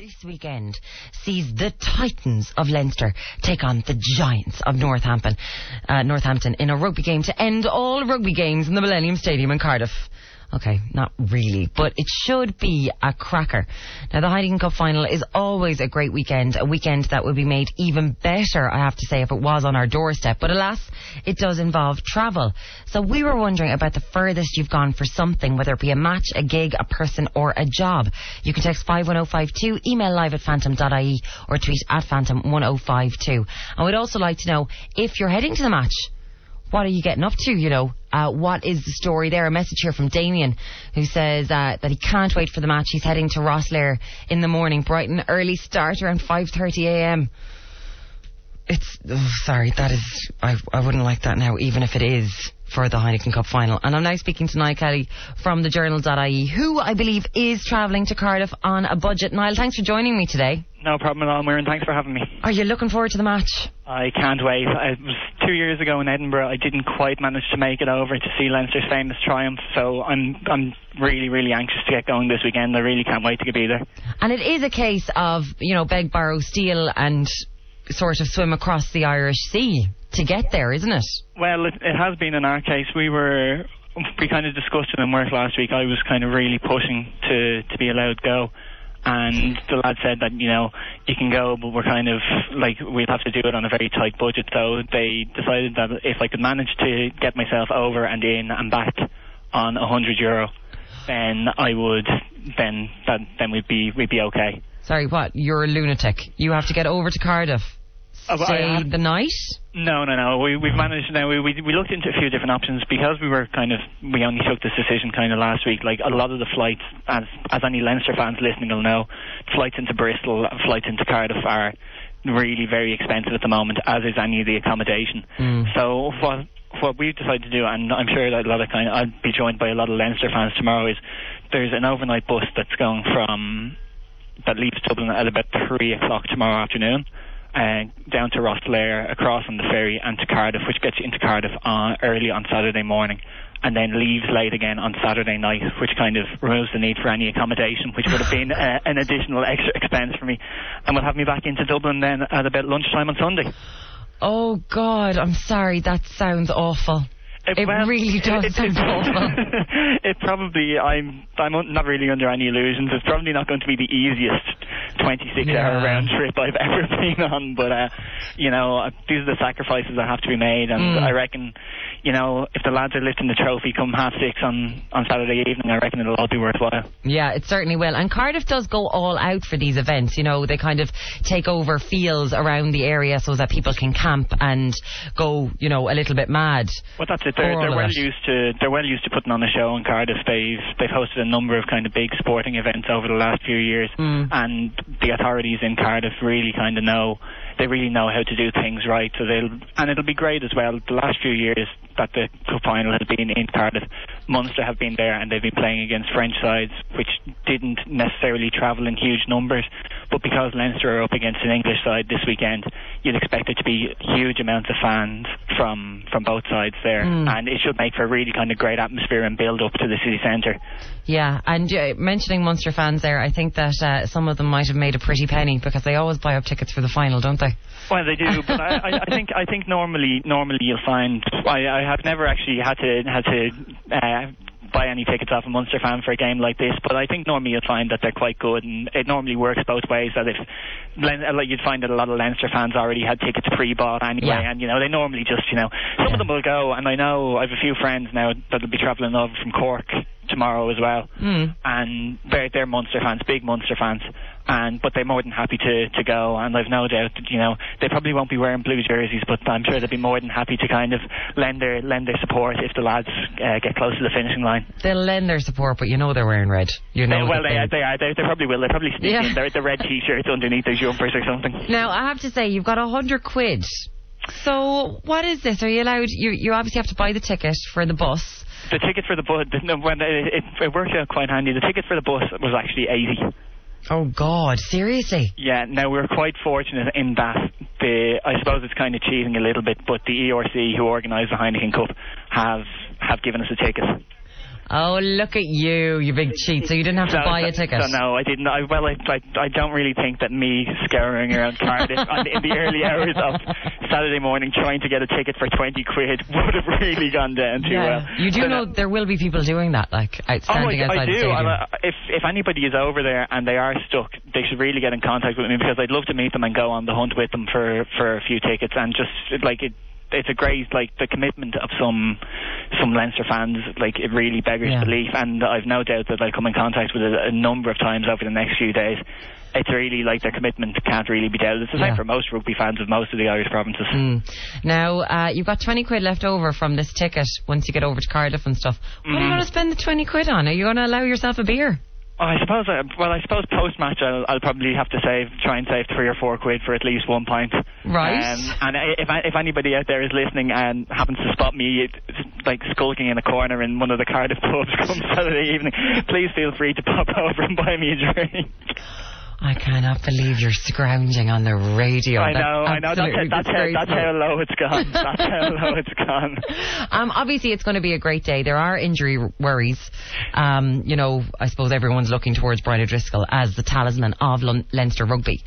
this weekend sees the Titans of Leinster take on the Giants of Northampton in a rugby game to end all rugby games in the Millennium Stadium in Cardiff. Okay, not really, but it should be a cracker. Now, the Heineken Cup final is always a great weekend, a weekend that would be made even better, I have to say, if it was on our doorstep. But alas, it does involve travel. So we were wondering about the furthest you've gone for something, whether it be a match, a gig, a person or a job. You can text 51052, email live@phantom.ie or tweet @phantom1052. And we'd also like to know, if you're heading to the match, what are you getting up to, what is the story there? A message here from Damien, who says that he can't wait for the match. He's heading to Rosslare in the morning, bright and early start around 5:30 a.m. I wouldn't like that now, even if it is for the Heineken Cup final. And I'm now speaking to Niall Kelly from the Journal.ie, who I believe is travelling to Cardiff on a budget. Niall, thanks for joining me today. No problem at all, Muireann. Thanks for having me. Are you looking forward to the match? I can't wait. It was 2 years ago in Edinburgh. I didn't quite manage to make it over to see Leinster's famous triumph, so I'm really, really anxious to get going this weekend. I really can't wait to be there. And it is a case of, beg, borrow, steal and sort of swim across the Irish Sea to get there, isn't it? Well, it has been in our case. We kind of discussed it in work last week. I was kind of really pushing to be allowed to go. And the lad said that, you can go, but we're kind of we'd have to do it on a very tight budget. So they decided that if I could manage to get myself over and in and back on €100, then we'd be okay. Sorry, what? You're a lunatic. You have to get over to Cardiff. Stay the night? No. We've managed now. We looked into a few different options because we only took this decision kind of last week. Like a lot of the flights, as any Leinster fans listening will know, flights into Bristol, flights into Cardiff are really very expensive at the moment, as is any of the accommodation. So what we've decided to do, and I'm sure that I'll be joined by a lot of Leinster fans tomorrow, is there's an overnight bus that's going that leaves Dublin at about 3 o'clock tomorrow afternoon. Down to Rosslare, across on the ferry, and to Cardiff, which gets you into Cardiff early on Saturday morning, and then leaves late again on Saturday night, which kind of removes the need for any accommodation, which would have been an additional extra expense for me, and will have me back into Dublin then at about lunchtime on Sunday. Oh God, I'm sorry, that sounds awful. It really does sound awful. It probably, I'm not really under any illusions. It's probably not going to be the easiest 26-hour round trip I've ever been on, but these are the sacrifices that have to be made, and I reckon, if the lads are lifting the trophy come 6:30 on Saturday evening, I reckon it'll all be worthwhile. Yeah, it certainly will. And Cardiff does go all out for these events. They kind of take over fields around the area so that people can camp and go, a little bit mad. Well, that's it. They're well used to putting on a show in Cardiff. They've hosted a number of kind of big sporting events over the last few years, and the authorities in Cardiff really kind of know how to do things right. So it'll be great as well. The last few years that the cup final has been in Cardiff, Munster have been there and they've been playing against French sides which didn't necessarily travel in huge numbers, but because Leinster are up against an English side this weekend, you'd expect it to be huge amounts of fans from both sides there, and it should make for a really kind of great atmosphere and build up to the city centre. Yeah, and mentioning Munster fans there, I think that some of them might have made a pretty penny because they always buy up tickets for the final, don't they? Well, they do, but I think normally you'll find I have never actually had to buy any tickets off a Munster fan for a game like this, but I think normally you'll find that they're quite good, and it normally works both ways. That if you'd find that a lot of Leinster fans already had tickets pre-bought anyway, and they normally just some of them will go, and I know I have a few friends now that'll be travelling over from Cork tomorrow as well, and they're Munster fans, big Munster fans, but they're more than happy to go, and I've no doubt that they probably won't be wearing blue jerseys, but I'm sure they'll be more than happy to kind of lend their support if the lads get close to the finishing line. They'll lend their support, but they're wearing red. They probably will. They probably sneak in the red t-shirts underneath their jumpers or something. Now I have to say, you've got £100. So what is this? Are you allowed? You obviously have to buy the ticket for the bus. The ticket for the bus, it worked out quite handy. The ticket for the bus was actually 80. Oh God, seriously? Yeah, now we're quite fortunate in that I suppose it's kind of cheating a little bit, but the ERC who organised the Heineken Cup have given us a ticket. Oh, look at you big cheat. So you didn't have to buy a ticket? So no, I didn't. I don't really think that me scouring around Cardiff in the early hours of Saturday morning trying to get a ticket for 20 quid would have really gone down too well. You do know there will be people doing that, like standing outside the stadium. If anybody is over there and they are stuck, they should really get in contact with me, because I'd love to meet them and go on the hunt with them for a few tickets. And just like it's a great, like, the commitment of some Leinster fans, like, it really beggars belief, and I've no doubt that I'll come in contact with it a number of times over the next few days. It's really, like, their commitment can't really be doubted. It's the same for most rugby fans of most of the Irish provinces. Now, you've got 20 quid left over from this ticket once you get over to Cardiff and stuff. What are you going to spend the 20 quid on? Are you going to allow yourself a beer? I suppose post-match I'll probably have to try and save 3 or 4 quid for at least 1 pint. Right. And if anybody out there is listening and happens to spot me like skulking in a corner in one of the Cardiff pubs come Saturday evening, please feel free to pop over and buy me a drink. I cannot believe you're scrounging on the radio. I know. That's how low it's gone. That's how low it's gone. Obviously, it's going to be a great day. There are injury worries. I suppose everyone's looking towards Brian O'Driscoll as the talisman of Leinster rugby.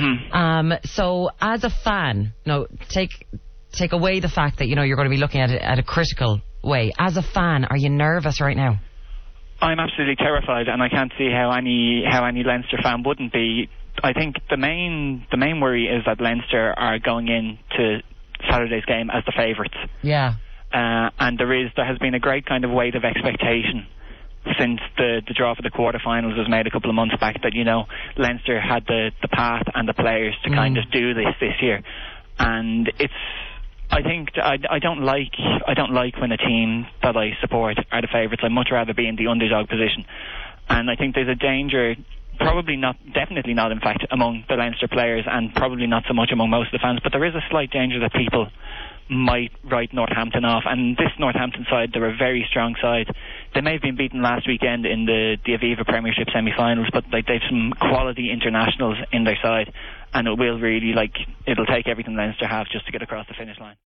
So, as a fan, take away the fact that you're going to be looking at it at a critical way. As a fan, are you nervous right now? I'm absolutely terrified, and I can't see how any Leinster fan wouldn't be. I think the main worry is that Leinster are going into Saturday's game as the favourites. Yeah. And there has been a great kind of weight of expectation since the draw for the quarterfinals was made a couple of months back, that Leinster had the path and the players to kind of do this year, and I think I don't like when a team that I support are the favourites. I'd much rather be in the underdog position, and I think there's a danger, definitely not in fact among the Leinster players, and probably not so much among most of the fans, but there is a slight danger that people might write Northampton off. And this Northampton side, they're a very strong side. They may have been beaten last weekend in the Aviva Premiership semi-finals, but they've some quality internationals in their side, and it'll take everything Leinster have just to get across the finish line.